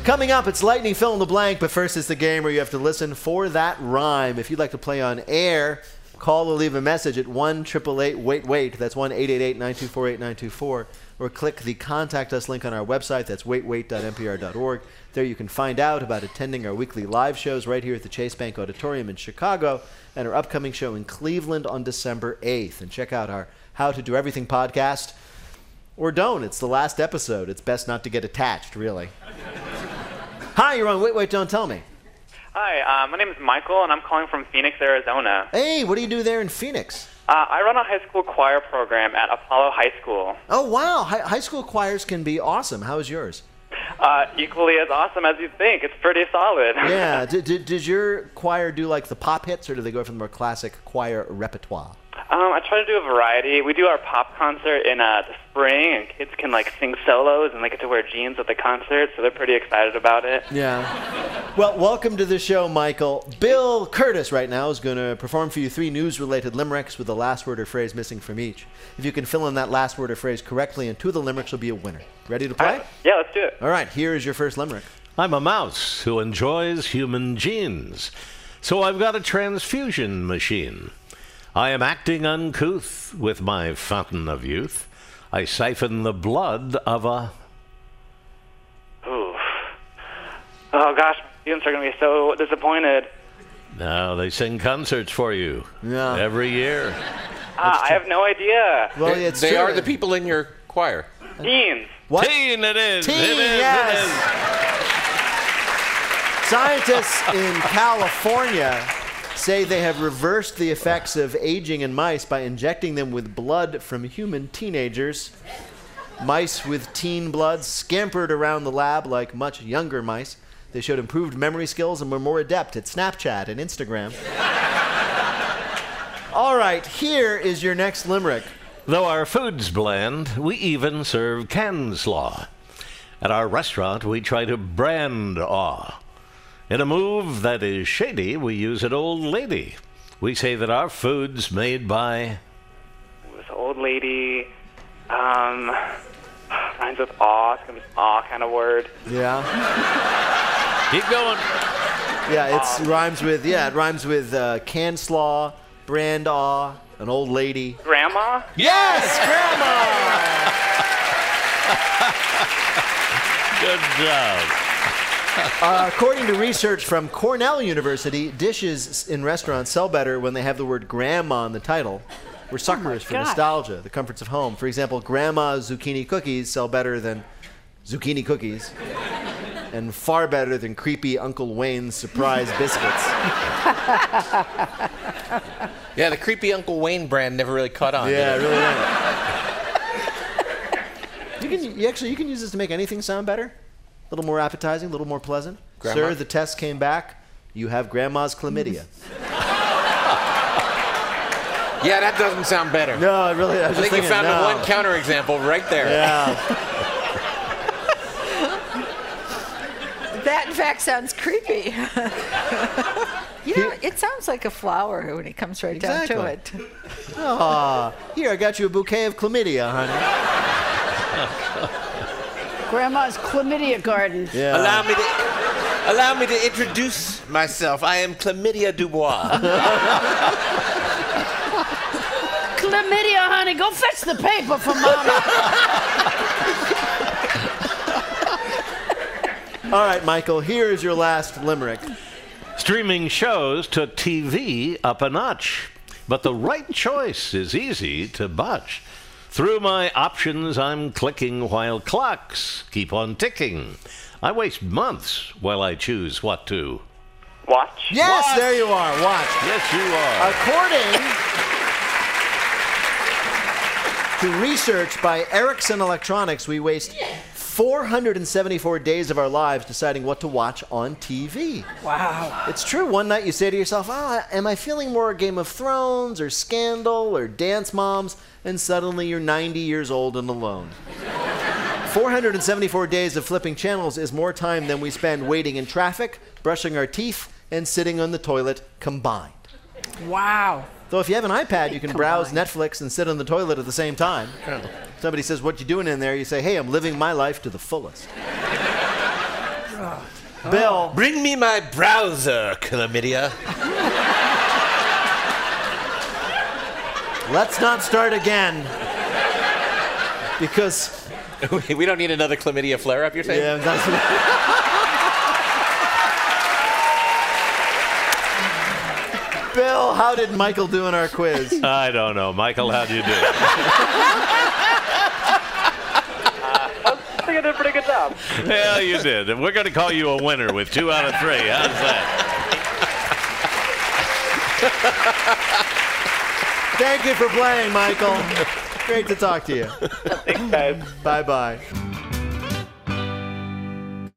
Coming up, it's Lightning Fill in the Blank, but first it's the game where you have to listen for that rhyme. If you'd like to play on air, call or leave a message at 1-888-WAIT-WAIT. That's 1-888-924-8924. Or click the Contact Us link on our website. That's waitwait.npr.org. There you can find out about attending our weekly live shows right here at the Chase Bank Auditorium in Chicago and our upcoming show in Cleveland on December 8th. And check out our How to Do Everything podcast. Or don't. It's the last episode. It's best not to get attached, really. Hi, you're on Wait, Don't Tell Me. Hi, my name is Michael, and I'm calling from Phoenix, Arizona. Hey, what do you do there in Phoenix? I run a high school choir program at Apollo High School. Oh, wow. High school choirs can be awesome. How is yours? Equally as awesome as you think. It's pretty solid. Yeah. Does your choir do, like, the pop hits, or do they go for the more classic choir repertoire? I try to do a variety. We do our pop concert in the spring, and kids can sing solos, and they get to wear jeans at the concert, so they're pretty excited about it. Yeah. Well, welcome to the show, Michael. Bill Curtis right now is going to perform for you 3 news-related limericks with the last word or phrase missing from each. If you can fill in that last word or phrase correctly and 2 of the limericks, you'll be a winner. Ready to play? Yeah, let's do it. All right, here is your first limerick. I'm a mouse who enjoys human genes, so I've got a transfusion machine. I am acting uncouth with my fountain of youth. I siphon the blood of a... Ooh. Oh, gosh, my students are going to be so disappointed. Now they sing concerts for you every year. I have no idea. Well, they are the people in your choir. Teens. What? Teen, it is. Teen, it is. yes. It is. Scientists in California say they have reversed the effects of aging in mice by injecting them with blood from human teenagers. Mice with teen blood scampered around the lab like much younger mice. They showed improved memory skills and were more adept at Snapchat and Instagram. All right, here is your next limerick. Though our food's bland, we even serve canned slaw. At our restaurant, we try to brand awe. In a move that is shady, we use an old lady. We say that our food's made by... This old lady, rhymes with awe. It's going to be an awe kind of word. Yeah. Keep going. Yeah, it rhymes with canned slaw, brand awe, an old lady. Grandma? Yes, grandma! Good job. According to research from Cornell University, dishes in restaurants sell better when they have the word grandma in the title. We're suckers for nostalgia, the comforts of home. For example, grandma's zucchini cookies sell better than zucchini cookies and far better than creepy Uncle Wayne's surprise biscuits. Yeah, the creepy Uncle Wayne brand never really caught on. Yeah, it really didn't. You can use this to make anything sound better. A little more appetizing, a little more pleasant. Grandma? Sir, the test came back. You have grandma's chlamydia. Yeah, that doesn't sound better. No, it really. I think you found the one counterexample right there. Yeah. That, in fact, sounds creepy. It sounds like a flower when it comes right down to it. Aw, here, I got you a bouquet of chlamydia, honey. Grandma's chlamydia garden. Yeah. Allow me to introduce myself. I am Chlamydia Dubois. Chlamydia, honey, go fetch the paper for Mama. All right, Michael, here is your last limerick. Streaming shows took TV up a notch, but the right choice is easy to botch. Through my options, I'm clicking while clocks keep on ticking. I waste months while I choose what to watch. Yes, watch. There you are. Watch. Yes, you are. According to research by Ericsson Electronics, we waste 474 days of our lives deciding what to watch on TV. Wow. It's true. One night you say to yourself, am I feeling more Game of Thrones or Scandal or Dance Moms? And suddenly you're 90 years old and alone. 474 days of flipping channels is more time than we spend waiting in traffic, brushing our teeth, and sitting on the toilet combined. Wow. Though if you have an iPad, you can browse Netflix and sit on the toilet at the same time. Somebody says, what you doing in there? You say, hey, I'm living my life to the fullest. Bill. Bring me my browser, chlamydia. Let's not start again. Because... We don't need another chlamydia flare-up, you're saying? Yeah, that's Bill, how did Michael do in our quiz? I don't know. Michael, how'd you do? I think I did a pretty good job. Yeah, you did. And we're going to call you a winner with 2 out of 3. How's that? Thank you for playing, Michael. Great to talk to you. Thanks, guys. Bye-bye.